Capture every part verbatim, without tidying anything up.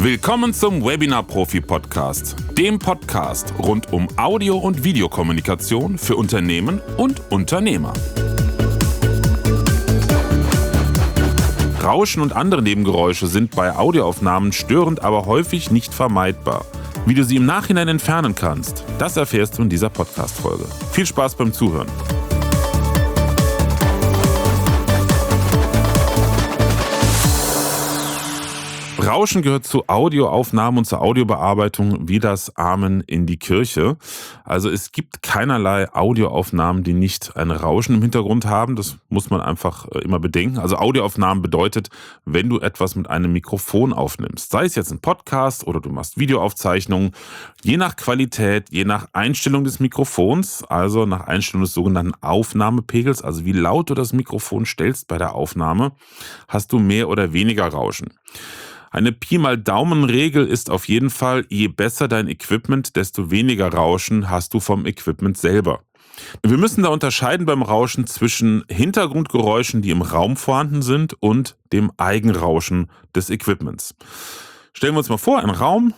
Willkommen zum Webinar-Profi-Podcast, dem Podcast rund um Audio- und Videokommunikation für Unternehmen und Unternehmer. Rauschen und andere Nebengeräusche sind bei Audioaufnahmen störend, aber häufig nicht vermeidbar. Wie du sie im Nachhinein entfernen kannst, das erfährst du in dieser Podcast-Folge. Viel Spaß beim Zuhören. Rauschen gehört zu Audioaufnahmen und zur Audiobearbeitung wie das Amen in die Kirche. Also es gibt keinerlei Audioaufnahmen, die nicht ein Rauschen im Hintergrund haben. Das muss man einfach immer bedenken. Also Audioaufnahmen bedeutet, wenn du etwas mit einem Mikrofon aufnimmst. Sei es jetzt ein Podcast oder du machst Videoaufzeichnungen. Je nach Qualität, je nach Einstellung des Mikrofons, also nach Einstellung des sogenannten Aufnahmepegels, also wie laut du das Mikrofon stellst bei der Aufnahme, hast du mehr oder weniger Rauschen. Eine Pi-mal-Daumen-Regel ist auf jeden Fall, je besser dein Equipment, desto weniger Rauschen hast du vom Equipment selber. Wir müssen da unterscheiden beim Rauschen zwischen Hintergrundgeräuschen, die im Raum vorhanden sind, und dem Eigenrauschen des Equipments. Stellen wir uns mal vor, ein Raum,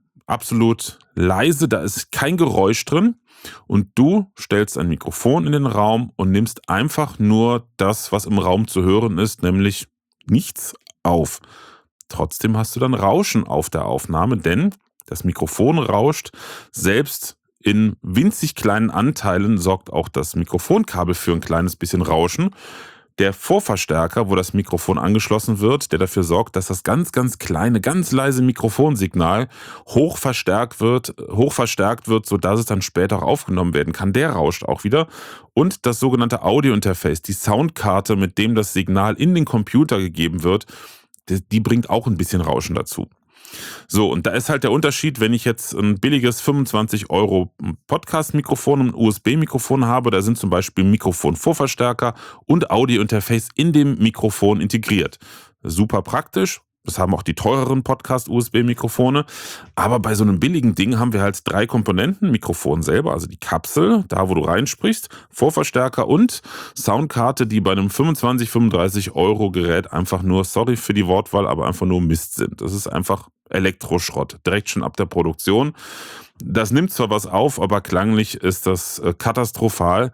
absolut leise, da ist kein Geräusch drin und du stellst ein Mikrofon in den Raum und nimmst einfach nur das, was im Raum zu hören ist, nämlich nichts auf. Trotzdem hast du dann Rauschen auf der Aufnahme, denn das Mikrofon rauscht. Selbst in winzig kleinen Anteilen sorgt auch das Mikrofonkabel für ein kleines bisschen Rauschen. Der Vorverstärker, wo das Mikrofon angeschlossen wird, der dafür sorgt, dass das ganz, ganz kleine, ganz leise Mikrofonsignal hoch verstärkt wird, hoch verstärkt wird, sodass es dann später auch aufgenommen werden kann, der rauscht auch wieder. Und das sogenannte Audio-Interface, die Soundkarte, mit dem das Signal in den Computer gegeben wird, die bringt auch ein bisschen Rauschen dazu. So, und da ist halt der Unterschied, wenn ich jetzt ein billiges fünfundzwanzig Euro Podcast-Mikrofon und ein U S B-Mikrofon habe, da sind zum Beispiel Mikrofon-Vorverstärker und Audio-Interface in dem Mikrofon integriert. Super praktisch. Das haben auch die teureren Podcast-U S B-Mikrofone. Aber bei so einem billigen Ding haben wir halt drei Komponenten. Mikrofon selber, also die Kapsel, da wo du reinsprichst, Vorverstärker und Soundkarte, die bei einem fünfundzwanzig, fünfunddreißig Euro Gerät einfach nur, sorry für die Wortwahl, aber einfach nur Mist sind. Das ist einfach Elektroschrott, direkt schon ab der Produktion. Das nimmt zwar was auf, aber klanglich ist das katastrophal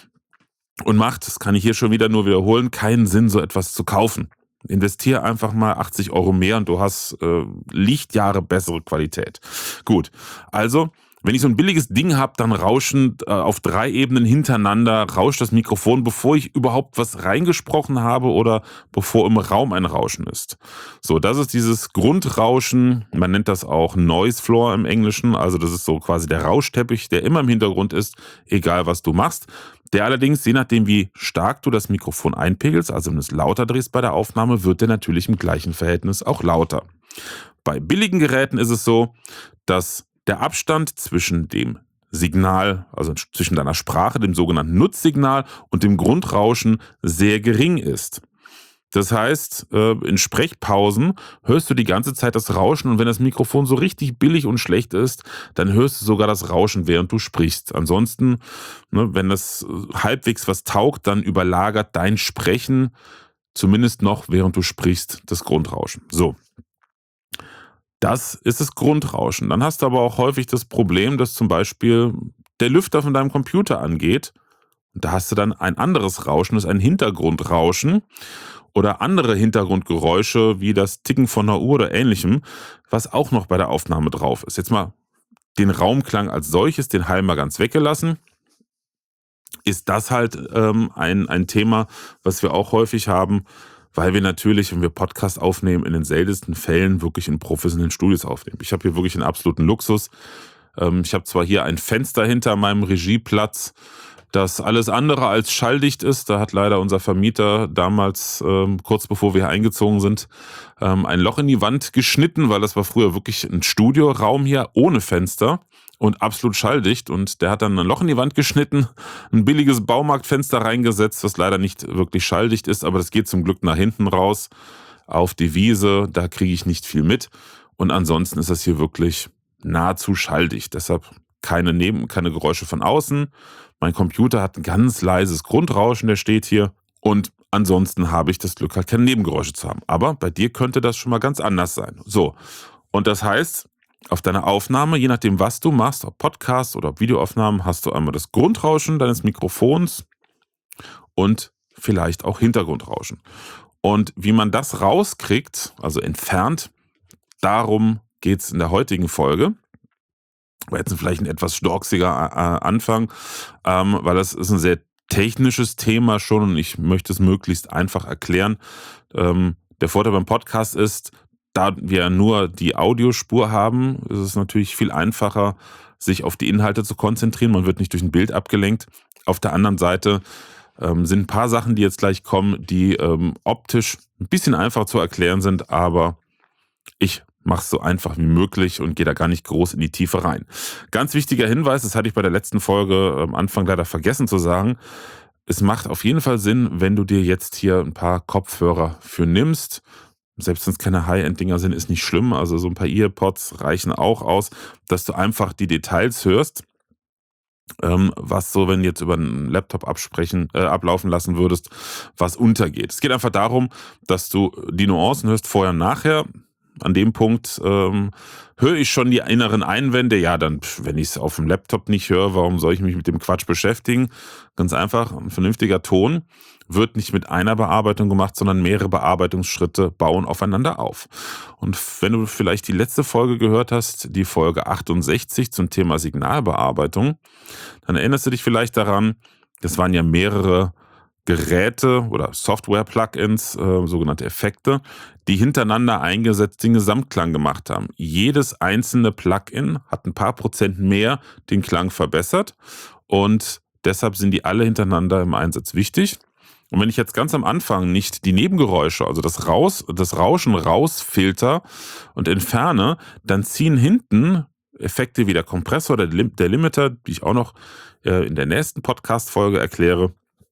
und macht, das kann ich hier schon wieder nur wiederholen, keinen Sinn, so etwas zu kaufen. Investier einfach mal achtzig Euro mehr und du hast äh, Lichtjahre bessere Qualität. Gut, also wenn ich so ein billiges Ding habe, dann rauschen äh, auf drei Ebenen hintereinander, rauscht das Mikrofon, bevor ich überhaupt was reingesprochen habe oder bevor im Raum ein Rauschen ist. So, das ist dieses Grundrauschen, man nennt das auch Noise Floor im Englischen, also das ist so quasi der Rauschteppich, der immer im Hintergrund ist, egal was du machst. Der allerdings, je nachdem wie stark du das Mikrofon einpegelst, also wenn du es lauter drehst bei der Aufnahme, wird der natürlich im gleichen Verhältnis auch lauter. Bei billigen Geräten ist es so, dass der Abstand zwischen dem Signal, also zwischen deiner Sprache, dem sogenannten Nutzsignal und dem Grundrauschen sehr gering ist. Das heißt, in Sprechpausen hörst du die ganze Zeit das Rauschen und wenn das Mikrofon so richtig billig und schlecht ist, dann hörst du sogar das Rauschen, während du sprichst. Ansonsten, wenn das halbwegs was taugt, dann überlagert dein Sprechen zumindest noch, während du sprichst, das Grundrauschen. So. Das ist das Grundrauschen. Dann hast du aber auch häufig das Problem, dass zum Beispiel der Lüfter von deinem Computer angeht. Und da hast du dann ein anderes Rauschen, das ist ein Hintergrundrauschen oder andere Hintergrundgeräusche wie das Ticken von einer Uhr oder ähnlichem, was auch noch bei der Aufnahme drauf ist. Jetzt mal den Raumklang als solches, den Hall mal ganz weggelassen, ist das halt ähm, ein, ein Thema, was wir auch häufig haben, weil wir natürlich, wenn wir Podcast aufnehmen, in den seltensten Fällen wirklich in professionellen Studios aufnehmen. Ich habe hier wirklich einen absoluten Luxus. Ähm, ich habe zwar hier ein Fenster hinter meinem Regieplatz, das alles andere als schalldicht ist. Da hat leider unser Vermieter damals, ähm, kurz bevor wir hier eingezogen sind, ähm, ein Loch in die Wand geschnitten, weil das war früher wirklich ein Studioraum hier ohne Fenster und absolut schalldicht. Und der hat dann ein Loch in die Wand geschnitten, ein billiges Baumarktfenster reingesetzt, was leider nicht wirklich schalldicht ist, aber das geht zum Glück nach hinten raus auf die Wiese. Da kriege ich nicht viel mit. Und ansonsten ist das hier wirklich nahezu schalldicht. Deshalb keine Neben-, keine Geräusche von außen. Mein Computer hat ein ganz leises Grundrauschen, der steht hier. Und ansonsten habe ich das Glück, halt keine Nebengeräusche zu haben. Aber bei dir könnte das schon mal ganz anders sein. So, Und das heißt, auf deiner Aufnahme, je nachdem, was du machst, ob Podcast oder ob Videoaufnahmen, hast du einmal das Grundrauschen deines Mikrofons und vielleicht auch Hintergrundrauschen. Und wie man das rauskriegt, also entfernt, darum geht es in der heutigen Folge. War jetzt vielleicht ein etwas storksiger äh, Anfang, ähm, weil das ist ein sehr technisches Thema schon und ich möchte es möglichst einfach erklären. Ähm, der Vorteil beim Podcast ist, da wir nur die Audiospur haben, ist es natürlich viel einfacher, sich auf die Inhalte zu konzentrieren. Man wird nicht durch ein Bild abgelenkt. Auf der anderen Seite ähm, sind ein paar Sachen, die jetzt gleich kommen, die ähm, optisch ein bisschen einfacher zu erklären sind, aber ich mache es so einfach wie möglich und gehe da gar nicht groß in die Tiefe rein. Ganz wichtiger Hinweis, das hatte ich bei der letzten Folge am Anfang leider vergessen zu sagen, es macht auf jeden Fall Sinn, wenn du dir jetzt hier ein paar Kopfhörer für nimmst. Selbst wenn es keine High-End-Dinger sind, ist nicht schlimm. Also so ein paar Earpods reichen auch aus, dass du einfach die Details hörst, ähm, was so, wenn du jetzt über einen Laptop absprechen, äh, ablaufen lassen würdest, was untergeht. Es geht einfach darum, dass du die Nuancen hörst, vorher und nachher. An dem Punkt ähm, höre ich schon die inneren Einwände. Ja, dann, wenn ich es auf dem Laptop nicht höre, warum soll ich mich mit dem Quatsch beschäftigen? Ganz einfach, ein vernünftiger Ton wird nicht mit einer Bearbeitung gemacht, sondern mehrere Bearbeitungsschritte bauen aufeinander auf. Und wenn du vielleicht die letzte Folge gehört hast, die Folge achtundsechzig zum Thema Signalbearbeitung, dann erinnerst du dich vielleicht daran, das waren ja mehrere Geräte oder Software-Plugins, äh, sogenannte Effekte, die hintereinander eingesetzt den Gesamtklang gemacht haben. Jedes einzelne Plugin hat ein paar Prozent mehr den Klang verbessert und deshalb sind die alle hintereinander im Einsatz wichtig. Und wenn ich jetzt ganz am Anfang nicht die Nebengeräusche, also das, Raus, das Rauschen rausfilter und entferne, dann ziehen hinten Effekte wie der Kompressor, der, Lim- der Limiter, die ich auch noch äh, in der nächsten Podcast-Folge erkläre,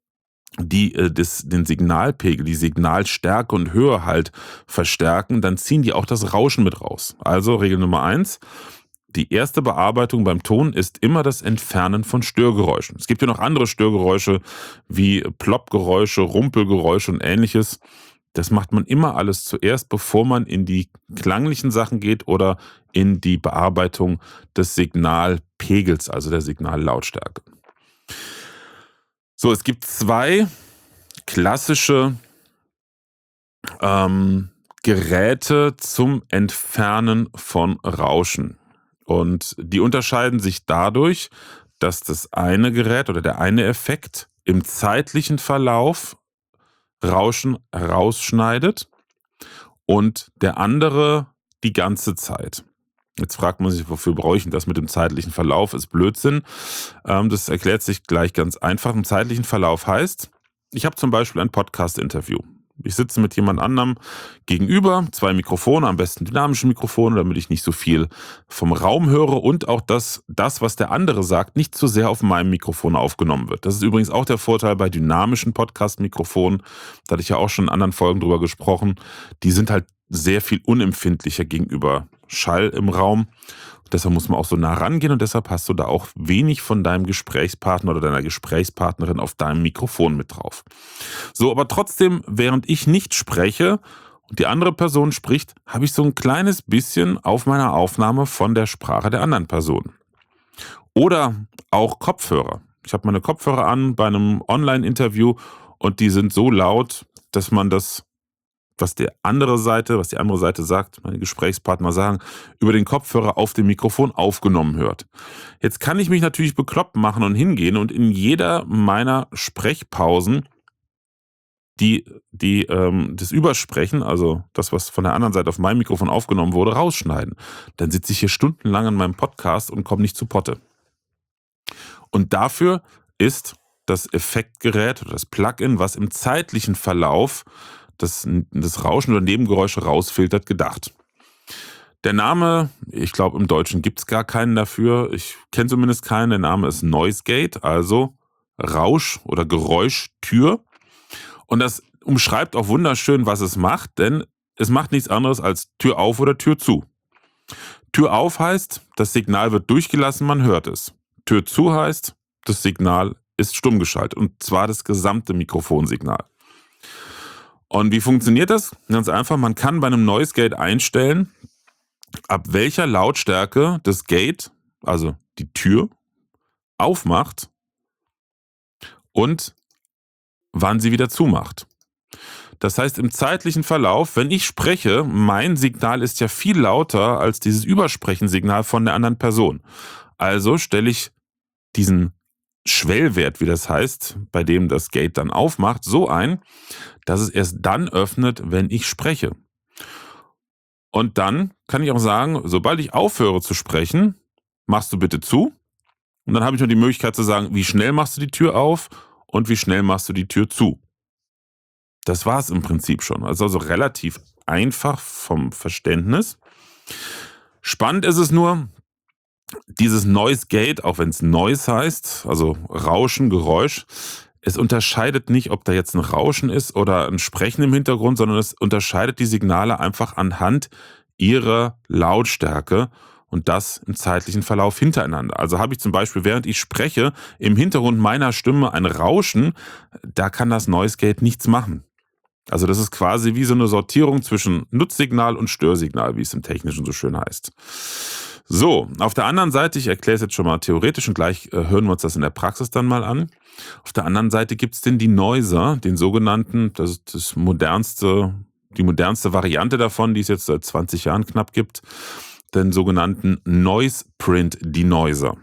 die äh, das, den Signalpegel, die Signalstärke und Höhe halt verstärken, dann ziehen die auch das Rauschen mit raus. Also Regel Nummer eins, die erste Bearbeitung beim Ton ist immer das Entfernen von Störgeräuschen. Es gibt ja noch andere Störgeräusche wie Ploppgeräusche, Rumpelgeräusche und ähnliches. Das macht man immer alles zuerst, bevor man in die klanglichen Sachen geht oder in die Bearbeitung des Signalpegels, also der Signallautstärke. So, es gibt zwei klassische ähm, Geräte zum Entfernen von Rauschen. Und die unterscheiden sich dadurch, dass das eine Gerät oder der eine Effekt im zeitlichen Verlauf Rauschen rausschneidet und der andere die ganze Zeit. Jetzt fragt man sich, wofür brauche ich denn das mit dem zeitlichen Verlauf? Ist Blödsinn. Ähm, das erklärt sich gleich ganz einfach. Im zeitlichen Verlauf heißt, ich habe zum Beispiel ein Podcast-Interview. Ich sitze mit jemand anderem gegenüber, zwei Mikrofone, am besten dynamische Mikrofone, damit ich nicht so viel vom Raum höre und auch, dass das, was der andere sagt, nicht zu sehr auf meinem Mikrofon aufgenommen wird. Das ist übrigens auch der Vorteil bei dynamischen Podcast-Mikrofonen. Da hatte ich ja auch schon in anderen Folgen drüber gesprochen. Die sind halt sehr viel unempfindlicher gegenüber Schall im Raum. Deshalb muss man auch so nah rangehen und deshalb hast du da auch wenig von deinem Gesprächspartner oder deiner Gesprächspartnerin auf deinem Mikrofon mit drauf. So, aber trotzdem, während ich nicht spreche und die andere Person spricht, habe ich so ein kleines bisschen auf meiner Aufnahme von der Sprache der anderen Person. Oder auch Kopfhörer. Ich habe meine Kopfhörer an bei einem Online-Interview und die sind so laut, dass man das, was die andere Seite, was die andere Seite sagt, meine Gesprächspartner sagen, über den Kopfhörer auf dem Mikrofon aufgenommen hört. Jetzt kann ich mich natürlich bekloppt machen und hingehen und in jeder meiner Sprechpausen die, die ähm, das Übersprechen, also das, was von der anderen Seite auf meinem Mikrofon aufgenommen wurde, rausschneiden. Dann sitze ich hier stundenlang an meinem Podcast und komme nicht zu Potte. Und dafür ist das Effektgerät oder das Plugin, was im zeitlichen Verlauf das, das Rauschen oder Nebengeräusche rausfiltert, gedacht. Der Name, ich glaube im Deutschen gibt es gar keinen dafür, ich kenne zumindest keinen, der Name ist Noise Gate, also Rausch- oder Geräuschtür. Und das umschreibt auch wunderschön, was es macht, denn es macht nichts anderes als Tür auf oder Tür zu. Tür auf heißt, das Signal wird durchgelassen, man hört es. Tür zu heißt, das Signal ist stumm geschaltet und zwar das gesamte Mikrofonsignal. Und wie funktioniert das? Ganz einfach, man kann bei einem Noise Gate einstellen, ab welcher Lautstärke das Gate, also die Tür, aufmacht und wann sie wieder zumacht. Das heißt, im zeitlichen Verlauf, wenn ich spreche, mein Signal ist ja viel lauter als dieses Übersprechensignal von der anderen Person. Also stelle ich diesen Schwellwert, wie das heißt, bei dem das Gate dann aufmacht, so ein, dass es erst dann öffnet, wenn ich spreche. Und dann kann ich auch sagen, sobald ich aufhöre zu sprechen, machst du bitte zu. Und dann habe ich noch die Möglichkeit zu sagen, wie schnell machst du die Tür auf und wie schnell machst du die Tür zu. Das war es im Prinzip schon. Also, also relativ einfach vom Verständnis. Spannend ist es nur, dieses Noise Gate, auch wenn es Noise heißt, also Rauschen, Geräusch, es unterscheidet nicht, ob da jetzt ein Rauschen ist oder ein Sprechen im Hintergrund, sondern es unterscheidet die Signale einfach anhand ihrer Lautstärke und das im zeitlichen Verlauf hintereinander. Also habe ich zum Beispiel, während ich spreche, im Hintergrund meiner Stimme ein Rauschen, da kann das Noise Gate nichts machen. Also das ist quasi wie so eine Sortierung zwischen Nutzsignal und Störsignal, wie es im Technischen so schön heißt. So, auf der anderen Seite, ich erkläre es jetzt schon mal theoretisch und gleich äh, hören wir uns das in der Praxis dann mal an. Auf der anderen Seite gibt es den Denoiser, den sogenannten, das ist das modernste, die modernste Variante davon, die es jetzt seit zwanzig Jahren knapp gibt, den sogenannten Noise Print Denoiser.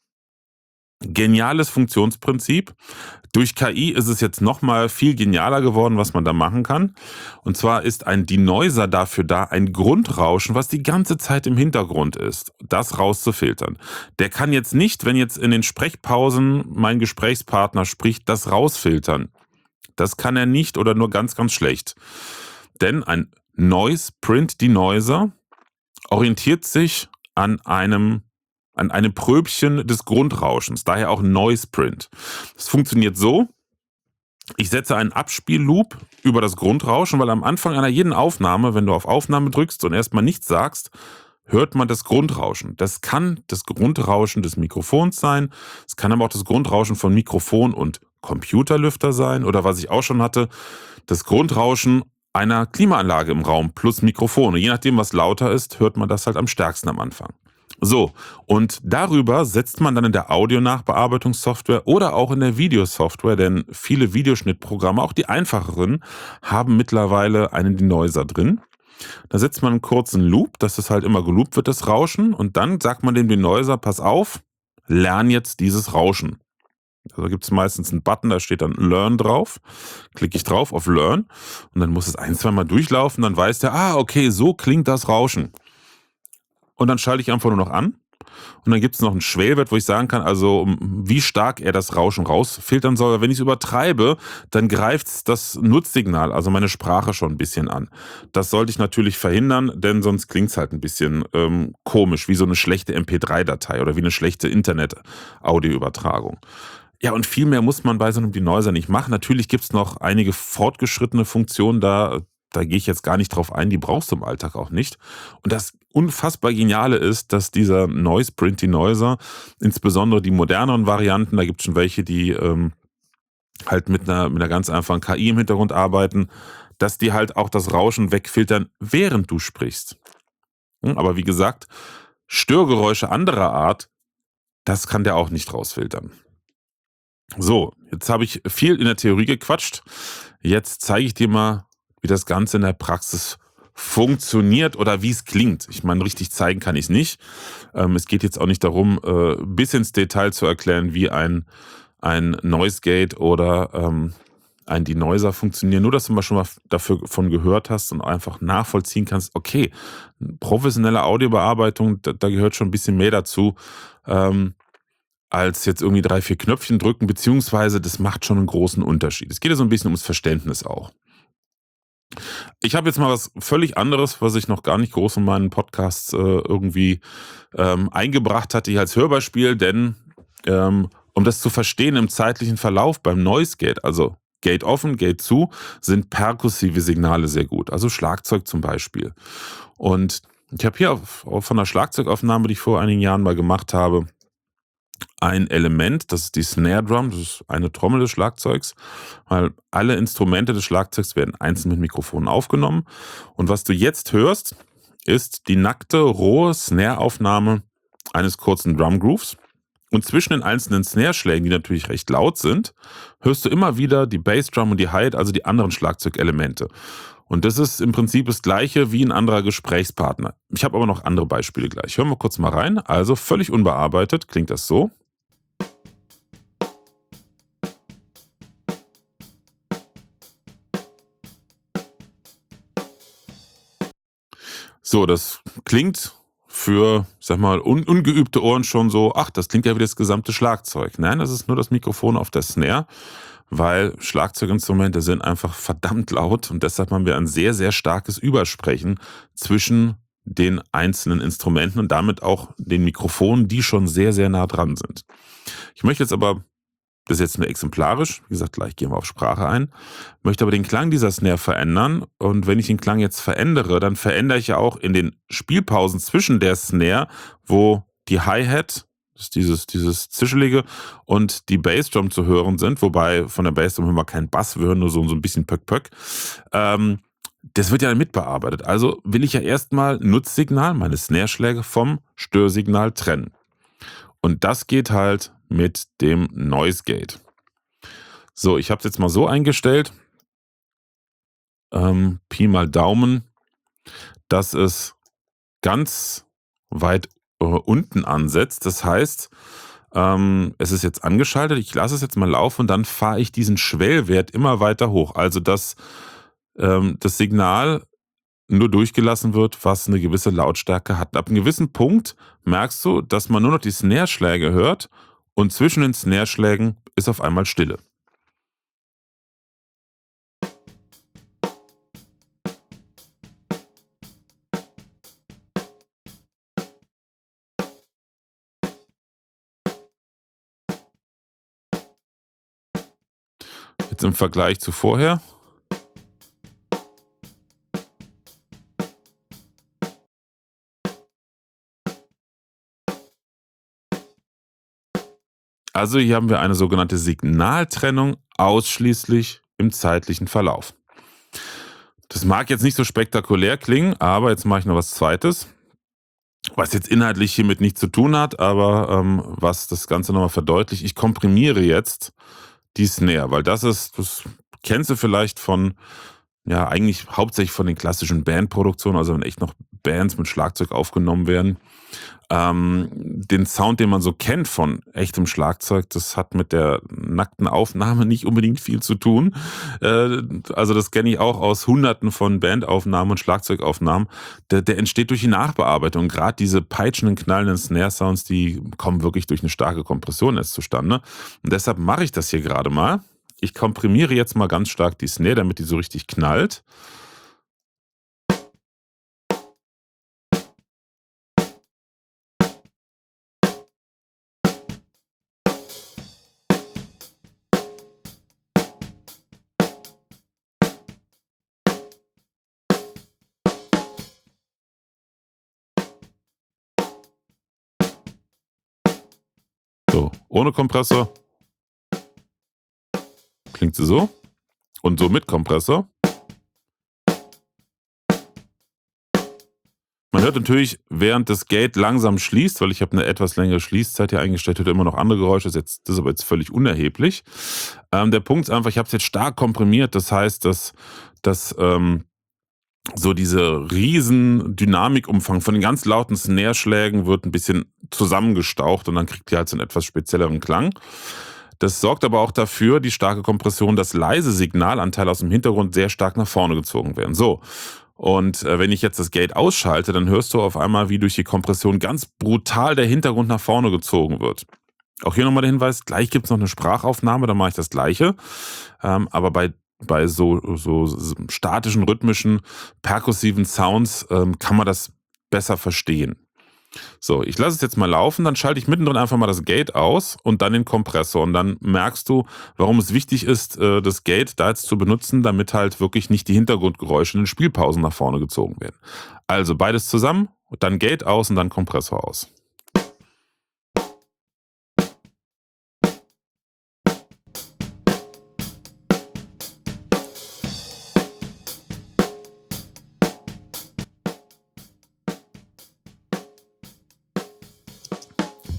Geniales Funktionsprinzip. Durch K I ist es jetzt nochmal viel genialer geworden, was man da machen kann. Und zwar ist ein Denoiser dafür da, ein Grundrauschen, was die ganze Zeit im Hintergrund ist, das rauszufiltern. Der kann jetzt nicht, wenn jetzt in den Sprechpausen mein Gesprächspartner spricht, das rausfiltern. Das kann er nicht oder nur ganz, ganz schlecht. Denn ein Noise Print Denoiser orientiert sich an einem an einem Pröbchen des Grundrauschens, daher auch Noise Print. Das funktioniert so, ich setze einen Abspielloop über das Grundrauschen, weil am Anfang einer jeden Aufnahme, wenn du auf Aufnahme drückst und erstmal nichts sagst, hört man das Grundrauschen. Das kann das Grundrauschen des Mikrofons sein, es kann aber auch das Grundrauschen von Mikrofon und Computerlüfter sein oder was ich auch schon hatte, das Grundrauschen einer Klimaanlage im Raum plus Mikrofon. Und je nachdem, was lauter ist, hört man das halt am stärksten am Anfang. So, und darüber setzt man dann in der Audionachbearbeitungssoftware oder auch in der Videosoftware, denn viele Videoschnittprogramme, auch die einfacheren, haben mittlerweile einen Denoiser drin. Da setzt man einen kurzen Loop, dass es halt immer geloopt wird, das Rauschen, und dann sagt man dem Denoiser, pass auf, lern jetzt dieses Rauschen. Also da gibt es meistens einen Button, da steht dann Learn drauf. Klicke ich drauf auf Learn und dann muss es ein, zwei Mal durchlaufen, dann weiß der, ah, okay, so klingt das Rauschen. Und dann schalte ich einfach nur noch an und dann gibt es noch einen Schwellwert, wo ich sagen kann, also wie stark er das Rauschen rausfiltern soll. Wenn ich es übertreibe, dann greift das Nutzsignal, also meine Sprache, schon ein bisschen an. Das sollte ich natürlich verhindern, denn sonst klingt es halt ein bisschen ähm, komisch, wie so eine schlechte M P drei Datei oder wie eine schlechte Internet-Audioübertragung. Ja, und viel mehr muss man bei so einem Denoiser nicht machen. Natürlich gibt es noch einige fortgeschrittene Funktionen da, da gehe ich jetzt gar nicht drauf ein, die brauchst du im Alltag auch nicht. Und das unfassbar Geniale ist, dass dieser Noise Print Denoiser, insbesondere die moderneren Varianten, da gibt es schon welche, die ähm, halt mit einer, mit einer ganz einfachen K I im Hintergrund arbeiten, dass die halt auch das Rauschen wegfiltern, während du sprichst. Hm, aber wie gesagt, Störgeräusche anderer Art, das kann der auch nicht rausfiltern. So, jetzt habe ich viel in der Theorie gequatscht. Jetzt zeige ich dir mal, wie das Ganze in der Praxis funktioniert oder wie es klingt. Ich meine, richtig zeigen kann ich es nicht. Ähm, es geht jetzt auch nicht darum, äh, bis ins Detail zu erklären, wie ein, ein Noise Gate oder ähm, ein Denoiser funktionieren. Nur, dass du mal schon mal davon gehört hast und einfach nachvollziehen kannst, okay, professionelle Audiobearbeitung, da, da gehört schon ein bisschen mehr dazu, ähm, als jetzt irgendwie drei, vier Knöpfchen drücken, beziehungsweise das macht schon einen großen Unterschied. Es geht ja so ein bisschen ums Verständnis auch. Ich habe jetzt mal was völlig anderes, was ich noch gar nicht groß in meinen Podcasts äh, irgendwie ähm, eingebracht hatte, hier als Hörbeispiel, denn ähm, um das zu verstehen im zeitlichen Verlauf beim Noise Gate, also Gate offen, Gate zu, sind perkussive Signale sehr gut, also Schlagzeug zum Beispiel. Und ich habe hier auf, auf von einer Schlagzeugaufnahme, die ich vor einigen Jahren mal gemacht habe, ein Element, das ist die Snare Drum, das ist eine Trommel des Schlagzeugs, weil alle Instrumente des Schlagzeugs werden einzeln mit Mikrofonen aufgenommen. Und was du jetzt hörst, ist die nackte, rohe Snare-Aufnahme eines kurzen Drum-Grooves. Und zwischen den einzelnen Snare-Schlägen, die natürlich recht laut sind, hörst du immer wieder die Bassdrum und die Hi-Hat, also die anderen Schlagzeugelemente. Und das ist im Prinzip das Gleiche wie ein anderer Gesprächspartner. Ich habe aber noch andere Beispiele gleich. Hören wir kurz mal rein. Also völlig unbearbeitet klingt das so. So, das klingt für, sag mal, un ungeübte Ohren schon so, ach, das klingt ja wie das gesamte Schlagzeug. Nein, das ist nur das Mikrofon auf der Snare, weil Schlagzeuginstrumente sind einfach verdammt laut und deshalb haben wir ein sehr, sehr starkes Übersprechen zwischen den einzelnen Instrumenten und damit auch den Mikrofonen, die schon sehr, sehr nah dran sind. Ich möchte jetzt aber, das ist jetzt nur exemplarisch, wie gesagt, gleich gehen wir auf Sprache ein, möchte aber den Klang dieser Snare verändern und wenn ich den Klang jetzt verändere, dann verändere ich ja auch in den Spielpausen zwischen der Snare, wo die Hi-Hat, das ist dieses, dieses Zischelige, und die Bassdrum zu hören sind, wobei von der Bassdrum hören wir keinen Bass, wir hören nur so, so ein bisschen Pöck-Pöck, ähm, das wird ja mitbearbeitet. Also will ich ja erstmal Nutzsignal, meine Snare-Schläge vom Störsignal trennen. Und das geht halt mit dem Noise Gate. So, ich habe es jetzt mal so eingestellt, ähm, Pi mal Daumen, dass es ganz weit äh, unten ansetzt. Das heißt, ähm, es ist jetzt angeschaltet, ich lasse es jetzt mal laufen und dann fahre ich diesen Schwellwert immer weiter hoch. Also, dass ähm, das Signal nur durchgelassen wird, was eine gewisse Lautstärke hat. Ab einem gewissen Punkt merkst du, dass man nur noch die Snare-Schläge hört und zwischen den Snare-Schlägen ist auf einmal Stille. Jetzt im Vergleich zu vorher. Also hier haben wir eine sogenannte Signaltrennung ausschließlich im zeitlichen Verlauf. Das mag jetzt nicht so spektakulär klingen, aber jetzt mache ich noch was Zweites, was jetzt inhaltlich hiermit nichts zu tun hat, aber ähm, was das Ganze nochmal verdeutlicht. Ich komprimiere jetzt die Snare, weil das ist, das kennst du vielleicht von, ja, eigentlich hauptsächlich von den klassischen Bandproduktionen, also wenn echt noch Bands mit Schlagzeug aufgenommen werden. Ähm, den Sound, den man so kennt von echtem Schlagzeug, das hat mit der nackten Aufnahme nicht unbedingt viel zu tun. Äh, also das kenne ich auch aus Hunderten von Bandaufnahmen und Schlagzeugaufnahmen. Der, der entsteht durch die Nachbearbeitung. Gerade diese peitschenden, knallenden Snare-Sounds, die kommen wirklich durch eine starke Kompression erst zustande. Und deshalb mache ich das hier gerade mal. Ich komprimiere jetzt mal ganz stark die Snare, damit die so richtig knallt. So, ohne Kompressor klingt sie so und so mit Kompressor. Man hört natürlich, während das Gate langsam schließt, weil ich habe eine etwas längere Schließzeit hier eingestellt, hört immer noch andere Geräusche, das ist, jetzt, das ist aber jetzt völlig unerheblich. Ähm, der Punkt ist einfach, ich habe es jetzt stark komprimiert, das heißt, dass, dass ähm, so diese riesen Dynamikumfang von den ganz lauten Snare-Schlägen wird ein bisschen zusammengestaucht und dann kriegt ihr halt so einen etwas spezielleren Klang. Das sorgt aber auch dafür, die starke Kompression, dass leise Signalanteile aus dem Hintergrund sehr stark nach vorne gezogen werden. So, und äh, wenn ich jetzt das Gate ausschalte, dann hörst du auf einmal, wie durch die Kompression ganz brutal der Hintergrund nach vorne gezogen wird. Auch hier nochmal der Hinweis, gleich gibt es noch eine Sprachaufnahme, dann mache ich das Gleiche. Ähm, aber bei bei so, so statischen, rhythmischen, perkussiven Sounds ähm, kann man das besser verstehen. So, ich lasse es jetzt mal laufen, dann schalte ich mittendrin einfach mal das Gate aus und dann den Kompressor. Und dann merkst du, warum es wichtig ist, äh, das Gate da jetzt zu benutzen, damit halt wirklich nicht die Hintergrundgeräusche in den Spielpausen nach vorne gezogen werden. Also beides zusammen, dann Gate aus und dann Kompressor aus.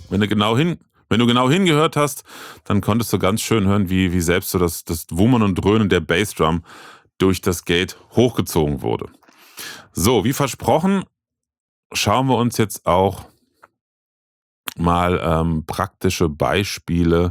Wenn du genau hin, wenn du genau hingehört hast, dann konntest du ganz schön hören, wie, wie selbst so das, das Wummern und Dröhnen der Bassdrum durch das Gate hochgezogen wurde. So, wie versprochen, schauen wir uns jetzt auch mal ähm, praktische Beispiele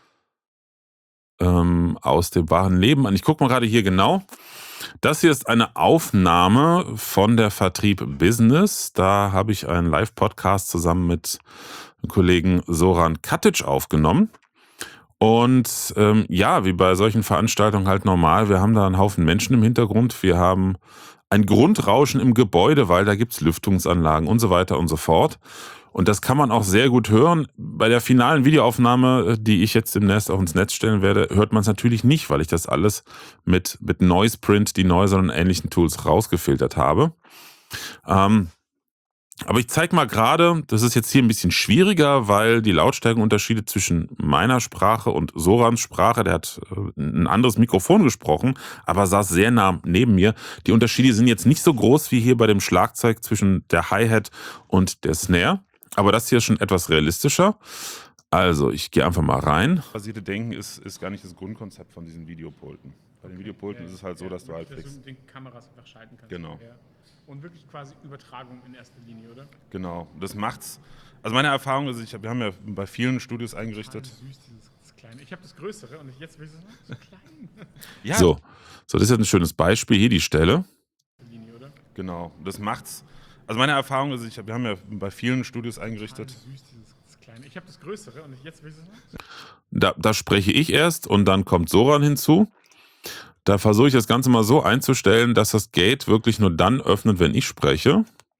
ähm, aus dem wahren Leben an. Ich gucke mal gerade hier genau. Das hier ist eine Aufnahme von der Vertrieb Business. Da habe ich einen Live-Podcast zusammen mit dem Kollegen Soran Katic aufgenommen. Und ähm, ja, wie bei solchen Veranstaltungen halt normal, wir haben da einen Haufen Menschen im Hintergrund. Wir haben ein Grundrauschen im Gebäude, weil da gibt's Lüftungsanlagen und so weiter und so fort. Und das kann man auch sehr gut hören. Bei der finalen Videoaufnahme, die ich jetzt demnächst auch ins Netz stellen werde, hört man es natürlich nicht, weil ich das alles mit, mit Noiseprint, die Noiser und ähnlichen Tools rausgefiltert habe. Ähm, aber ich zeige mal gerade, das ist jetzt hier ein bisschen schwieriger, weil die Lautstärkenunterschiede zwischen meiner Sprache und Sorans Sprache, der hat äh, ein anderes Mikrofon gesprochen, aber saß sehr nah neben mir. Die Unterschiede sind jetzt nicht so groß wie hier bei dem Schlagzeug zwischen der Hi-Hat und der Snare. Aber das hier ist schon etwas realistischer. Also, ich gehe einfach mal rein. Basierte Denken ist, ist gar nicht das Grundkonzept von diesen Videopulten. Bei den Videopulten Ja, ist es halt so, ja, dass du halt wirklich, dass fix. du mit den Kameras einfach schalten kannst. Genau. Ja. Und wirklich quasi Übertragung in erster Linie, oder? Genau. Das macht's. Also meine Erfahrung ist, ich hab, wir haben ja bei vielen Studios eingerichtet. Ah, süß, dieses das kleine. Ich habe das Größere und jetzt will ich es so klein. Ja. So, so, das ist jetzt ein schönes Beispiel. Hier die Stelle. Linie, oder? Genau. Das macht's. Also meine Erfahrung ist, ich hab, wir haben ja bei vielen Studios eingerichtet. Ah, süß, dieses das kleine. Ich habe das Größere und jetzt will ich es so Da, da spreche ich erst und dann kommt Soran hinzu. Da versuche ich das Ganze mal so einzustellen, dass das Gate wirklich nur dann öffnet, wenn ich spreche.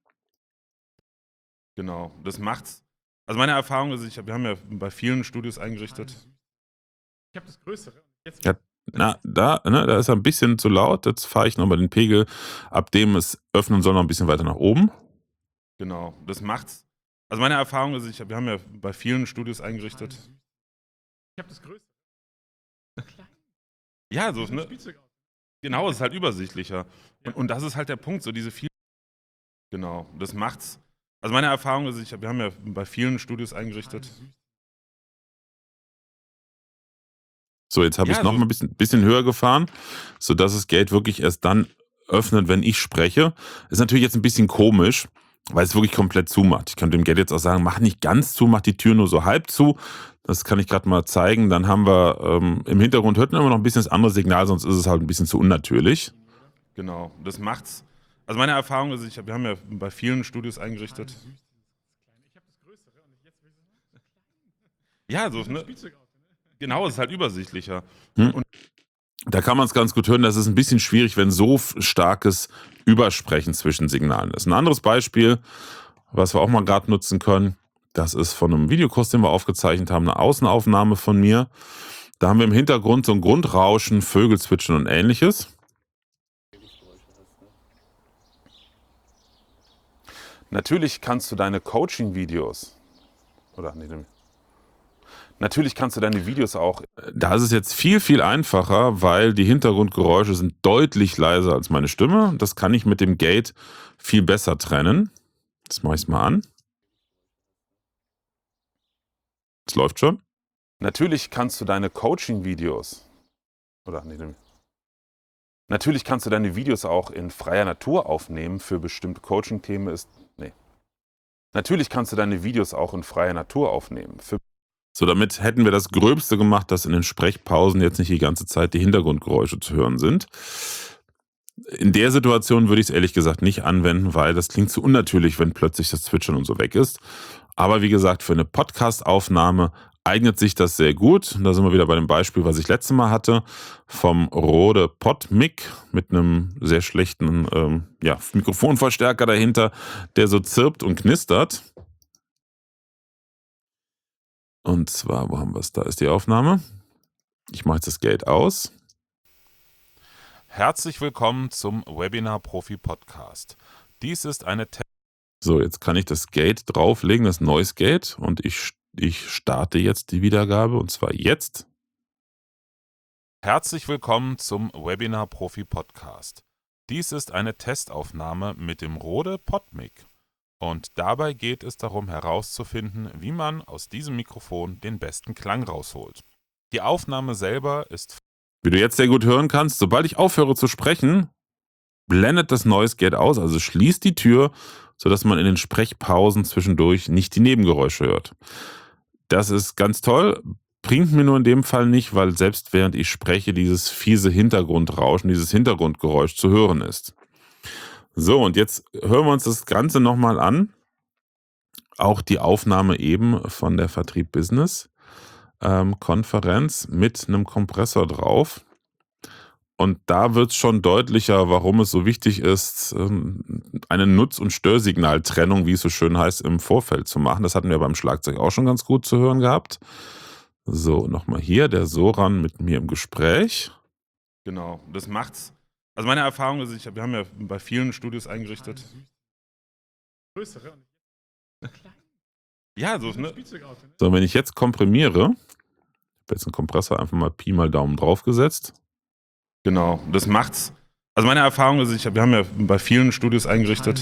Genau, das macht's. Also meine Erfahrung ist, ich hab, wir haben ja bei vielen Studios eingerichtet. Ich habe das Größere. Jetzt Ja, na, da, ne, da ist er ein bisschen zu laut. Jetzt fahre ich nochmal den Pegel, ab dem es öffnen soll, noch ein bisschen weiter nach oben. Genau, das macht's. Also meine Erfahrung ist, ich hab, wir haben ja bei vielen Studios eingerichtet. Ich habe das Größere. Klein. Ja, so, Wie so ein ne? Spielzeug aus. Genau, es ist halt übersichtlicher. Ja. Und, und das ist halt der Punkt, so diese viel. Genau, das macht's. Also meine Erfahrung ist, ich hab, wir haben ja bei vielen Studios eingerichtet. So, jetzt habe Ja, ich es noch so- mal ein bisschen, bisschen höher gefahren, sodass das Gate wirklich erst dann öffnet, wenn ich spreche. Ist natürlich jetzt ein bisschen komisch, weil es wirklich komplett zumacht. Ich könnte dem Gate jetzt auch sagen, mach nicht ganz zu, mach die Tür nur so halb zu. Das kann ich gerade mal zeigen. Dann haben wir ähm, im Hintergrund hört man immer noch ein bisschen das andere Signal, sonst ist es halt ein bisschen zu unnatürlich. Genau, das macht's. Also meine Erfahrung ist, ich hab, wir haben ja bei vielen Studios eingerichtet. Ich habe das Größere und jetzt will ich es so klein. Ja, Wie so, so ein ne? Spielzeug aus. Genau, es ist halt übersichtlicher. Hm. Und da kann man es ganz gut hören, das ist ein bisschen schwierig, wenn so starkes Übersprechen zwischen Signalen ist. Ein anderes Beispiel, was wir auch mal gerade nutzen können, das ist von einem Videokurs, den wir aufgezeichnet haben, eine Außenaufnahme von mir. Da haben wir im Hintergrund so ein Grundrauschen, Vögel zwitschern und ähnliches. Natürlich kannst du deine Coaching-Videos oder nee, Natürlich kannst du deine Videos auch. Da ist es jetzt viel, viel einfacher, weil die Hintergrundgeräusche sind deutlich leiser als meine Stimme. Das kann ich mit dem Gate viel besser trennen. Jetzt mache ich es mal an. Es läuft schon. Natürlich kannst du deine Coaching-Videos oder nee, Natürlich kannst du deine Videos auch in freier Natur aufnehmen für bestimmte Coaching-Themen. Ist nee. Natürlich kannst du deine Videos auch in freier Natur aufnehmen. Für so, damit hätten wir das Gröbste gemacht, dass in den Sprechpausen jetzt nicht die ganze Zeit die Hintergrundgeräusche zu hören sind. In der Situation würde ich es ehrlich gesagt nicht anwenden, weil das klingt zu unnatürlich, wenn plötzlich das Zwitschern und so weg ist. Aber wie gesagt, für eine Podcast-Aufnahme eignet sich das sehr gut. Da sind wir wieder bei dem Beispiel, was ich letztes Mal hatte, vom Rode PodMic mit einem sehr schlechten ähm, ja, Mikrofonverstärker dahinter, der so zirpt und knistert. Und zwar, wo haben wir es? Da ist die Aufnahme. Ich mache jetzt das Gate aus. Herzlich willkommen zum Webinar Profi Podcast. Dies ist eine Te So, jetzt kann ich das Gate drauflegen, das Noise Gate, und ich, ich starte jetzt die Wiedergabe, und zwar jetzt. Herzlich willkommen zum Webinar Profi Podcast. Dies ist eine Testaufnahme mit dem Rode PodMic. Und dabei geht es darum herauszufinden, wie man aus diesem Mikrofon den besten Klang rausholt. Die Aufnahme selber ist, wie du jetzt sehr gut hören kannst, sobald ich aufhöre zu sprechen, blendet das Noise Gate aus, also schließt die Tür, sodass man in den Sprechpausen zwischendurch nicht die Nebengeräusche hört. Das ist ganz toll, bringt mir nur in dem Fall nicht, weil selbst während ich spreche, dieses fiese Hintergrundrauschen, dieses Hintergrundgeräusch zu hören ist. So, und jetzt hören wir uns das Ganze nochmal an. Auch die Aufnahme eben von der Vertrieb Business ähm, Konferenz mit einem Kompressor drauf. Und da wird es schon deutlicher, warum es so wichtig ist, eine Nutz- und Störsignaltrennung, wie es so schön heißt, im Vorfeld zu machen. Das hatten wir beim Schlagzeug auch schon ganz gut zu hören gehabt. So, nochmal hier, der Soran mit mir im Gespräch. Genau, das macht's. Also meine Erfahrung ist, ich, wir haben ja bei vielen Studios eingerichtet. Größere und Ja, so, ne? Spielzeugauto, ne? So, wenn ich jetzt komprimiere, ich habe jetzt einen Kompressor einfach mal Pi mal Daumen draufgesetzt. Genau, das macht's. Also meine Erfahrung ist, ich, wir haben ja bei vielen Studios eingerichtet.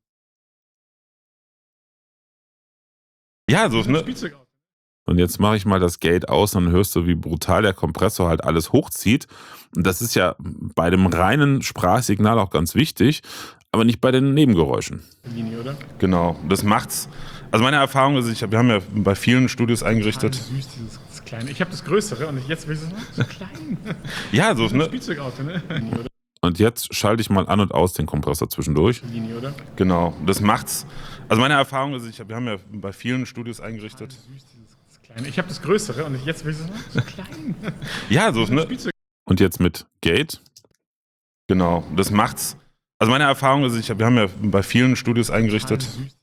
Ja, so, ne? Spielzeugauto. Und jetzt mache ich mal das Gate aus, dann hörst du, wie brutal der Kompressor halt alles hochzieht. Und das ist ja bei dem reinen Sprachsignal auch ganz wichtig, aber nicht bei den Nebengeräuschen. Linie, oder? Genau, das macht's. Also meine Erfahrung ist, ich, wir haben ja bei vielen Studios eingerichtet. Ah, süß, dieses das kleine. Ich habe das größere und jetzt will ich es so klein. Ja, so, ne? Spielzeugauto, ne? Linie, oder? Und jetzt schalte ich mal an und aus den Kompressor zwischendurch. Linie, oder? Genau, das macht's. Also meine Erfahrung ist, ich, wir haben ja bei vielen Studios eingerichtet. Ah, süß, dieses das kleine. Ich habe das größere und jetzt will ich es so klein. Ja, so, ne? Spielzeug. Und jetzt mit Gate. Genau, das macht's. Also meine Erfahrung ist, ich, wir haben ja bei vielen Studios eingerichtet. Ah, süß.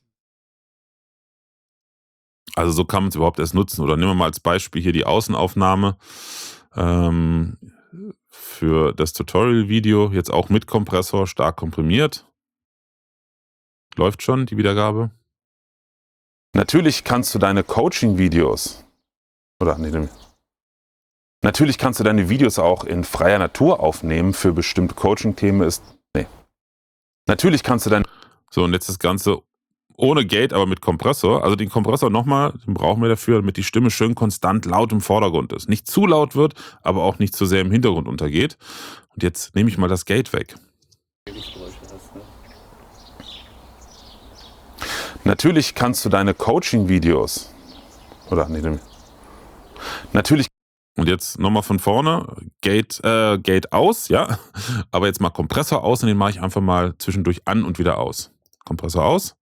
Also so kann man es überhaupt erst nutzen. Oder nehmen wir mal als Beispiel hier die Außenaufnahme ähm, für das Tutorial-Video. Jetzt auch mit Kompressor, stark komprimiert. Läuft schon die Wiedergabe. Natürlich kannst du deine Coaching-Videos oder nee, nee. Natürlich kannst du deine Videos auch in freier Natur aufnehmen für bestimmte Coaching-Themen. Ist nee. Natürlich kannst du dein so und jetzt das Ganze ohne Gate, aber mit Kompressor. Also den Kompressor nochmal, den brauchen wir dafür, damit die Stimme schön konstant laut im Vordergrund ist. Nicht zu laut wird, aber auch nicht zu sehr im Hintergrund untergeht. Und jetzt nehme ich mal das Gate weg. Natürlich kannst du deine Coaching-Videos oder nee, nee. Natürlich. Und jetzt nochmal von vorne, Gate, äh, Gate aus, ja. Aber jetzt mal Kompressor aus und den mache ich einfach mal zwischendurch an und wieder aus. Kompressor aus.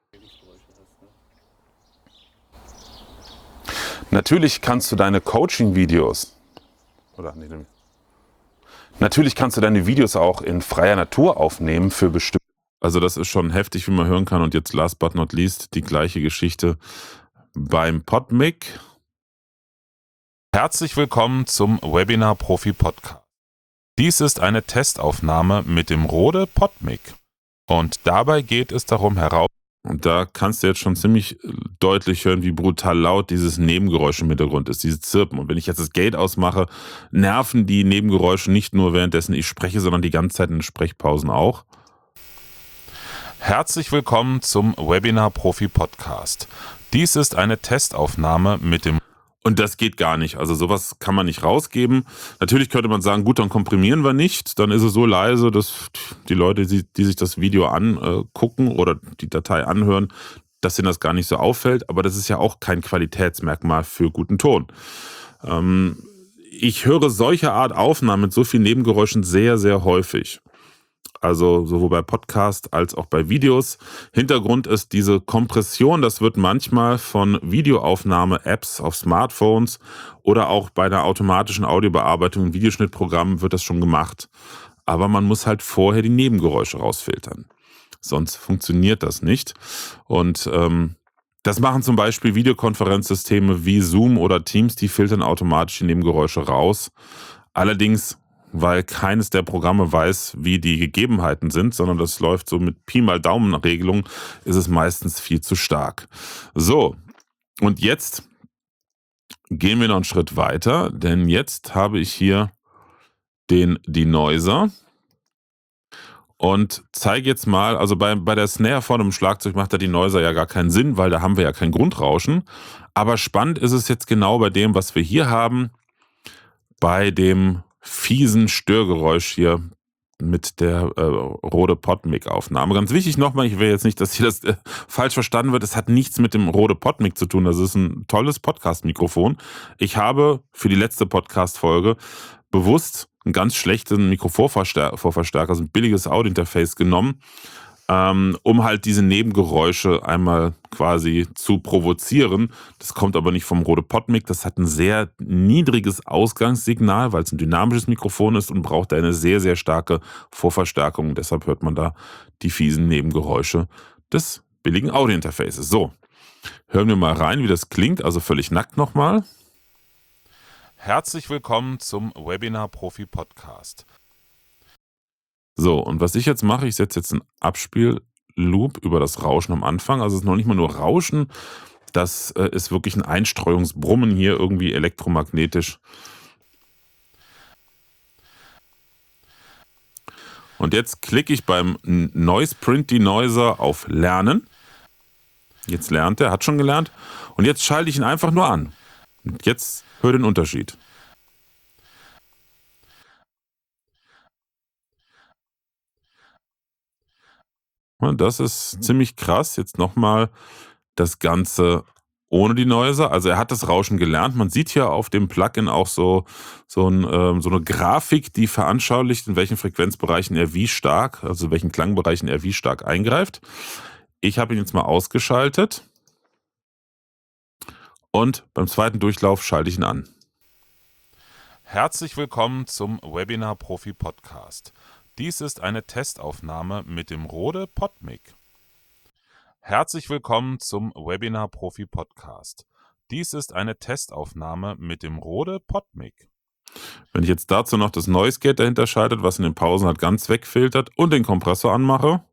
Natürlich kannst du deine Coaching-Videos oder nee, nee. Natürlich kannst du deine Videos auch in freier Natur aufnehmen für bestimmte. Also das ist schon heftig, wie man hören kann. Und jetzt last but not least die gleiche Geschichte beim PodMic. Herzlich willkommen zum Webinar Profi Podcast. Dies ist eine Testaufnahme mit dem Rode PodMic. Und dabei geht es darum heraus. Und da kannst du jetzt schon ziemlich deutlich hören, wie brutal laut dieses Nebengeräusch im Hintergrund ist, dieses Zirpen. Und wenn ich jetzt das Gate ausmache, nerven die Nebengeräusche nicht nur währenddessen ich spreche, sondern die ganze Zeit in den Sprechpausen auch. Herzlich willkommen zum Webinar Profi Podcast. Dies ist eine Testaufnahme mit dem Und das geht gar nicht. Also sowas kann man nicht rausgeben. Natürlich könnte man sagen, gut, dann komprimieren wir nicht. Dann ist es so leise, dass die Leute, die, die sich das Video angucken oder die Datei anhören, dass ihnen das gar nicht so auffällt. Aber das ist ja auch kein Qualitätsmerkmal für guten Ton. Ähm, ich höre solche Art Aufnahmen mit so vielen Nebengeräuschen sehr, sehr häufig. Also sowohl bei Podcasts als auch bei Videos. Hintergrund ist diese Kompression, das wird manchmal von Videoaufnahme-Apps auf Smartphones oder auch bei der automatischen Audiobearbeitung in Videoschnittprogrammen wird das schon gemacht. Aber man muss halt vorher die Nebengeräusche rausfiltern. Sonst funktioniert das nicht. Und ähm, das machen zum Beispiel Videokonferenzsysteme wie Zoom oder Teams, die filtern automatisch die Nebengeräusche raus. Allerdings, weil keines der Programme weiß, wie die Gegebenheiten sind, sondern das läuft so mit Pi mal Daumen-Regelung, ist es meistens viel zu stark. So, und jetzt gehen wir noch einen Schritt weiter, denn jetzt habe ich hier den Denoiser und zeige jetzt mal, also bei, bei der Snare vor dem Schlagzeug macht da die Noiser ja gar keinen Sinn, weil da haben wir ja kein Grundrauschen. Aber spannend ist es jetzt genau bei dem, was wir hier haben, bei dem fiesen Störgeräusch hier mit der äh, Rode PodMic-Aufnahme. Ganz wichtig nochmal, ich will jetzt nicht, dass hier das äh, falsch verstanden wird, es hat nichts mit dem Rode PodMic zu tun, das ist ein tolles Podcast-Mikrofon. Ich habe für die letzte Podcast-Folge bewusst einen ganz schlechten Mikrofonvorverstärker, also ein billiges Audio-Interface genommen, ähm, um halt diese Nebengeräusche einmal quasi zu provozieren. Das kommt aber nicht vom Rode PodMic, das hat ein sehr niedriges Ausgangssignal, weil es ein dynamisches Mikrofon ist und braucht eine sehr, sehr starke Vorverstärkung. Deshalb hört man da die fiesen Nebengeräusche des billigen Audio-Interfaces. So, hören wir mal rein, wie das klingt, also völlig nackt nochmal. Herzlich willkommen zum Webinar Profi Podcast. So, und was ich jetzt mache, ich setze jetzt einen Abspielloop über das Rauschen am Anfang. Also es ist noch nicht mal nur Rauschen, das äh, ist wirklich ein Einstreuungsbrummen hier irgendwie elektromagnetisch. Und jetzt klicke ich beim Noise Print Denoiser auf Lernen. Jetzt lernt er, hat schon gelernt. Und jetzt schalte ich ihn einfach nur an. Und jetzt hör den Unterschied. Und das ist ziemlich krass. Jetzt nochmal das Ganze ohne die Noiser. Also er hat das Rauschen gelernt. Man sieht hier auf dem Plugin auch so, so, ein, ähm, so eine Grafik, die veranschaulicht, in welchen Frequenzbereichen er wie stark, also in welchen Klangbereichen er wie stark eingreift. Ich habe ihn jetzt mal ausgeschaltet. Und beim zweiten Durchlauf schalte ich ihn an. Herzlich willkommen zum Webinar Profi Podcast. Dies ist eine Testaufnahme mit dem Rode PodMic. Herzlich willkommen zum Webinar Profi Podcast. Dies ist eine Testaufnahme mit dem Rode PodMic. Wenn ich jetzt dazu noch das Noise Gate dahinter schaltet, was in den Pausen halt ganz wegfiltert und den Kompressor anmache.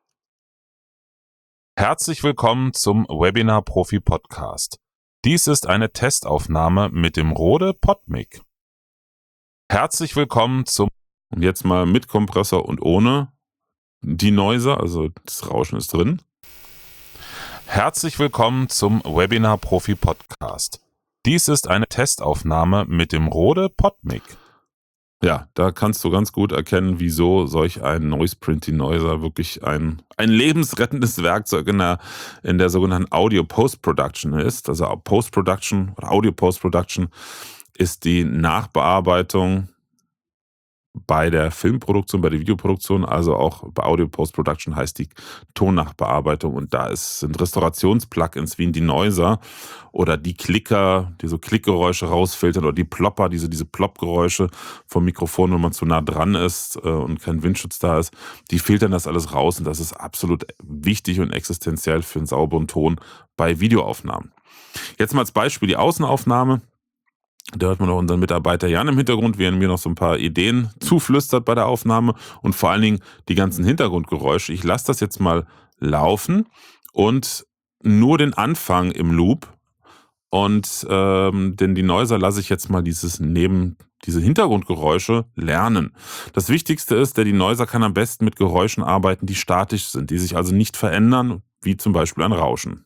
Herzlich willkommen zum Webinar Profi Podcast. Dies ist eine Testaufnahme mit dem Rode PodMic. Herzlich willkommen zum... Und jetzt mal mit Kompressor und ohne die Noiser, also das Rauschen ist drin. Herzlich willkommen zum Webinar Profi Podcast. Dies ist eine Testaufnahme mit dem Rode PodMic. Ja, da kannst du ganz gut erkennen, wieso solch ein Noise Print Denoiser wirklich ein, ein lebensrettendes Werkzeug in der, in der sogenannten Audio Post-Production ist. Also Post-Production oder Audio Post-Production ist die Nachbearbeitung bei der Filmproduktion, bei der Videoproduktion, also auch bei Audio Post-Production heißt die Tonnachbearbeitung. Und da ist, sind Restaurations-Plugins wie ein Denoiser oder die Klicker, die so Klickgeräusche rausfiltern oder die Plopper, diese, diese Plop-Geräusche vom Mikrofon, wenn man zu nah dran ist äh, und kein Windschutz da ist, die filtern das alles raus und das ist absolut wichtig und existenziell für einen sauberen Ton bei Videoaufnahmen. Jetzt mal als Beispiel die Außenaufnahme. Da hört man auch unseren Mitarbeiter Jan im Hintergrund, wie er mir noch so ein paar Ideen zuflüstert bei der Aufnahme und vor allen Dingen die ganzen Hintergrundgeräusche. Ich lasse das jetzt mal laufen und nur den Anfang im Loop und ähm, den Denoiser lasse ich jetzt mal dieses neben diese Hintergrundgeräusche lernen. Das Wichtigste ist, der Denoiser kann am besten mit Geräuschen arbeiten, die statisch sind, die sich also nicht verändern, wie zum Beispiel ein Rauschen.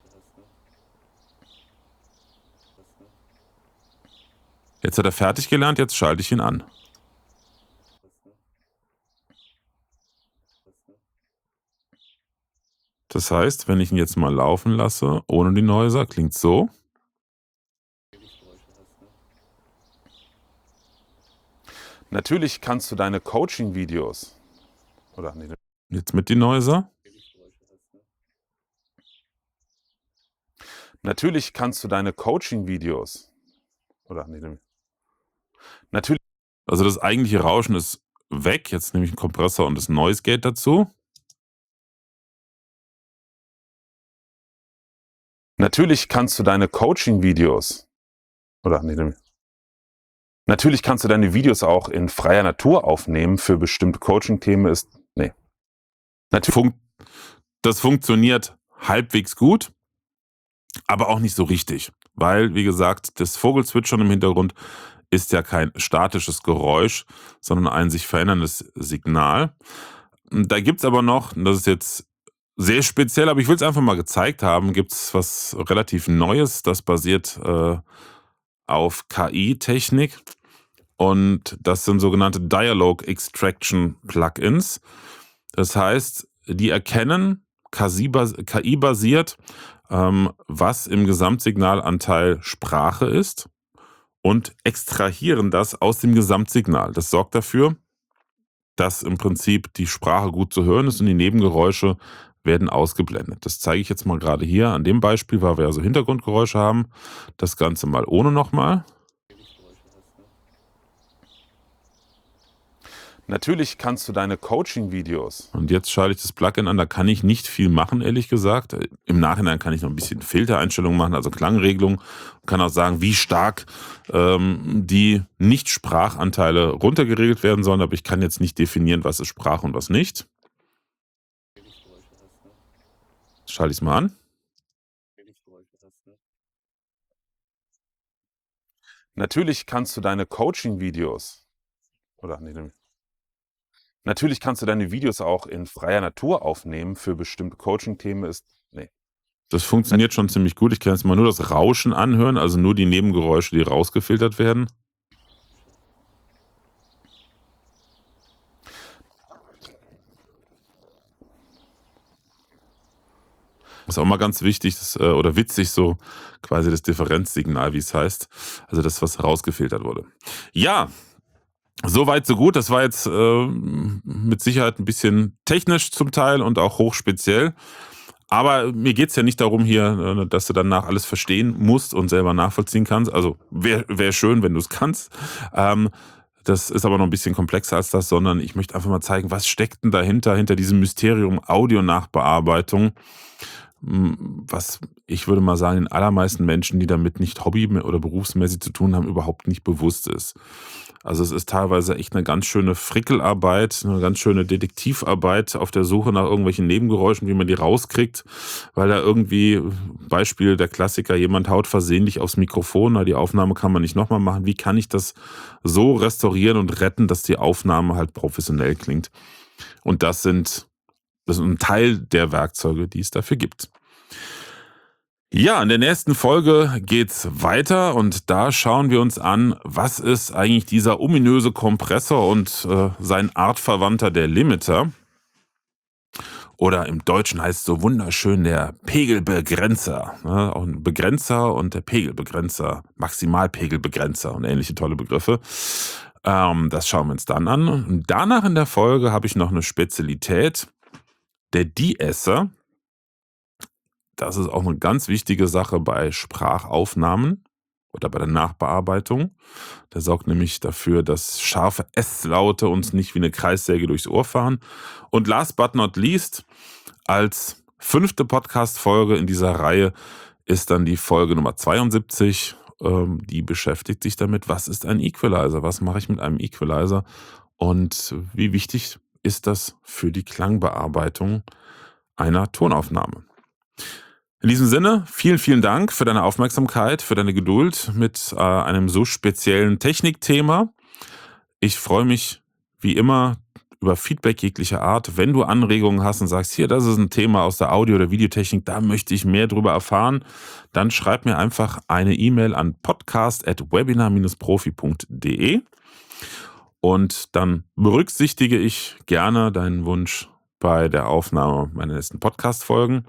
Jetzt hat er fertig gelernt, jetzt schalte ich ihn an. Das heißt, wenn ich ihn jetzt mal laufen lasse, ohne die Noiser, klingt so. Natürlich kannst du deine Coaching-Videos, oder nee, jetzt mit die Noiser. Natürlich kannst du deine Coaching-Videos, oder nee, natürlich, also das eigentliche Rauschen ist weg. Jetzt nehme ich einen Kompressor und das Noise Gate dazu. Natürlich kannst du deine Coaching-Videos, oder nee, natürlich kannst du deine Videos auch in freier Natur aufnehmen für bestimmte Coaching-Themen. Ist nee, natürlich fun das funktioniert halbwegs gut, aber auch nicht so richtig, weil wie gesagt das Vogelzwitschern im Hintergrund ist ja kein statisches Geräusch, sondern ein sich veränderndes Signal. Da gibt es aber noch, und das ist jetzt sehr speziell, aber ich will es einfach mal gezeigt haben, gibt es was relativ Neues, das basiert äh, auf K I-Technik und das sind sogenannte Dialogue Extraction Plugins. Das heißt, die erkennen K I-basiert, ähm, was im Gesamtsignalanteil Sprache ist und extrahieren das aus dem Gesamtsignal. Das sorgt dafür, dass im Prinzip die Sprache gut zu hören ist und die Nebengeräusche werden ausgeblendet. Das zeige ich jetzt mal gerade hier an dem Beispiel, weil wir also Hintergrundgeräusche haben. Das Ganze mal ohne nochmal. Natürlich kannst du deine Coaching-Videos. Und jetzt schalte ich das Plugin an, da kann ich nicht viel machen, ehrlich gesagt. Im Nachhinein kann ich noch ein bisschen Filtereinstellungen machen, also Klangregelung. Kann auch sagen, wie stark ähm, die Nicht-Sprachanteile runtergeregelt werden sollen, aber ich kann jetzt nicht definieren, was ist Sprache und was nicht. Schalte ich es mal an. Natürlich kannst du deine Coaching-Videos oder nee, nee. Natürlich kannst du deine Videos auch in freier Natur aufnehmen für bestimmte Coaching-Themen. Ist nee. Das funktioniert schon ziemlich gut. Ich kann jetzt mal nur das Rauschen anhören, also nur die Nebengeräusche, die rausgefiltert werden. Ist auch mal ganz wichtig das, äh, oder witzig so quasi das Differenzsignal, wie es heißt. Also das, was rausgefiltert wurde. Ja, soweit so gut. Das war jetzt äh, mit Sicherheit ein bisschen technisch zum Teil und auch hochspeziell. Aber mir geht es ja nicht darum hier, äh, dass du danach alles verstehen musst und selber nachvollziehen kannst. Also wäre wär schön, wenn du es kannst. Ähm, das ist aber noch ein bisschen komplexer als das, sondern ich möchte einfach mal zeigen, was steckt denn dahinter, hinter diesem Mysterium Audionachbearbeitung, was ich würde mal sagen, den allermeisten Menschen, die damit nicht hobby- oder berufsmäßig zu tun haben, überhaupt nicht bewusst ist. Also es ist teilweise echt eine ganz schöne Frickelarbeit, eine ganz schöne Detektivarbeit auf der Suche nach irgendwelchen Nebengeräuschen, wie man die rauskriegt, weil da irgendwie, Beispiel der Klassiker, jemand haut versehentlich aufs Mikrofon, na, die Aufnahme kann man nicht nochmal machen. Wie kann ich das so restaurieren und retten, dass die Aufnahme halt professionell klingt? Und das sind, das ist ein Teil der Werkzeuge, die es dafür gibt. Ja, in der nächsten Folge geht's weiter und da schauen wir uns an, was ist eigentlich dieser ominöse Kompressor und äh, sein Artverwandter, der Limiter. Oder im Deutschen heißt es so wunderschön der Pegelbegrenzer. Ne? Auch ein Begrenzer und der Pegelbegrenzer, Maximalpegelbegrenzer und ähnliche tolle Begriffe. Ähm, das schauen wir uns dann an. Und danach in der Folge habe ich noch eine Spezialität, der De-Esser. Das ist auch eine ganz wichtige Sache bei Sprachaufnahmen oder bei der Nachbearbeitung. Der sorgt nämlich dafür, dass scharfe S-Laute uns nicht wie eine Kreissäge durchs Ohr fahren. Und last but not least, als fünfte Podcast-Folge in dieser Reihe ist dann die Folge Nummer zweiundsiebzig. Ähm, die beschäftigt sich damit, was ist ein Equalizer? Was mache ich mit einem Equalizer? Und wie wichtig ist das für die Klangbearbeitung einer Tonaufnahme? In diesem Sinne, vielen, vielen Dank für deine Aufmerksamkeit, für deine Geduld mit äh, einem so speziellen Technikthema. Ich freue mich wie immer über Feedback jeglicher Art. Wenn du Anregungen hast und sagst, hier, das ist ein Thema aus der Audio- oder Videotechnik, da möchte ich mehr drüber erfahren, dann schreib mir einfach eine E-Mail an podcast at webinar dash profi punkt de und dann berücksichtige ich gerne deinen Wunsch bei der Aufnahme meiner nächsten Podcast-Folgen.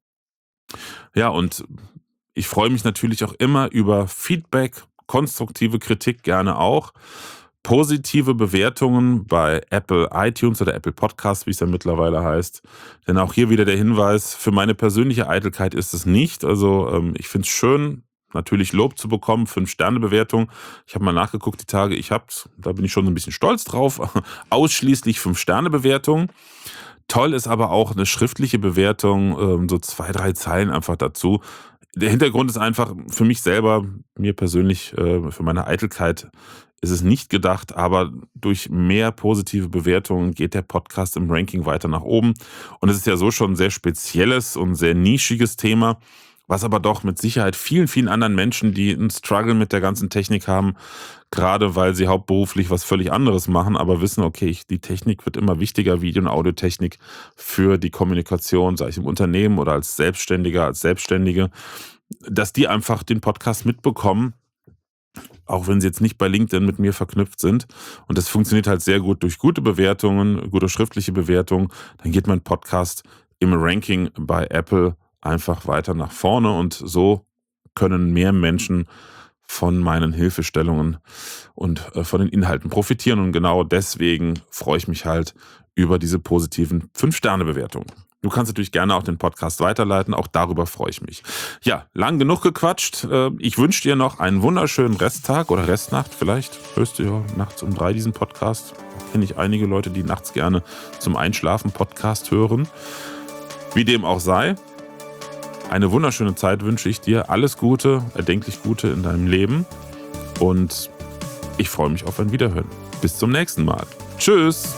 Ja, und ich freue mich natürlich auch immer über Feedback, konstruktive Kritik gerne auch. Positive Bewertungen bei Apple iTunes oder Apple Podcasts, wie es ja mittlerweile heißt. Denn auch hier wieder der Hinweis, für meine persönliche Eitelkeit ist es nicht. Also ähm, ich finde es schön, natürlich Lob zu bekommen, fünf Sterne Bewertung. Ich habe mal nachgeguckt die Tage, ich habe, da bin ich schon ein bisschen stolz drauf, ausschließlich fünf Sterne Bewertung. Toll ist aber auch eine schriftliche Bewertung, ähm, so zwei, drei Zeilen einfach dazu. Der Hintergrund ist einfach für mich selber, mir persönlich, äh, für meine Eitelkeit ist es nicht gedacht, aber durch mehr positive Bewertungen geht der Podcast im Ranking weiter nach oben. Und es ist ja so schon ein sehr spezielles und sehr nischiges Thema. was aber doch mit Sicherheit vielen, vielen anderen Menschen, die einen Struggle mit der ganzen Technik haben, gerade weil sie hauptberuflich was völlig anderes machen, aber wissen, okay, ich, die Technik wird immer wichtiger, Video- und Audiotechnik für die Kommunikation, sei es im Unternehmen oder als Selbstständiger, als Selbstständige, dass die einfach den Podcast mitbekommen, auch wenn sie jetzt nicht bei LinkedIn mit mir verknüpft sind. Und das funktioniert halt sehr gut durch gute Bewertungen, gute schriftliche Bewertungen. Dann geht mein Podcast im Ranking bei Apple einfach weiter nach vorne und so können mehr Menschen von meinen Hilfestellungen und äh, von den Inhalten profitieren. Und genau deswegen freue ich mich halt über diese positiven fünf Sterne Bewertungen. Du kannst natürlich gerne auch den Podcast weiterleiten, auch darüber freue ich mich. Ja, lang genug gequatscht. Ich wünsche dir noch einen wunderschönen Resttag oder Restnacht. Vielleicht hörst du ja nachts um drei diesen Podcast. Da kenne ich einige Leute, die nachts gerne zum Einschlafen Podcast hören. Wie dem auch sei, eine wunderschöne Zeit wünsche ich dir. Alles Gute, erdenklich Gute in deinem Leben. Und ich freue mich auf ein Wiederhören. Bis zum nächsten Mal. Tschüss.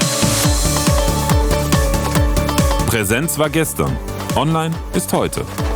Präsenz war gestern. Online ist heute.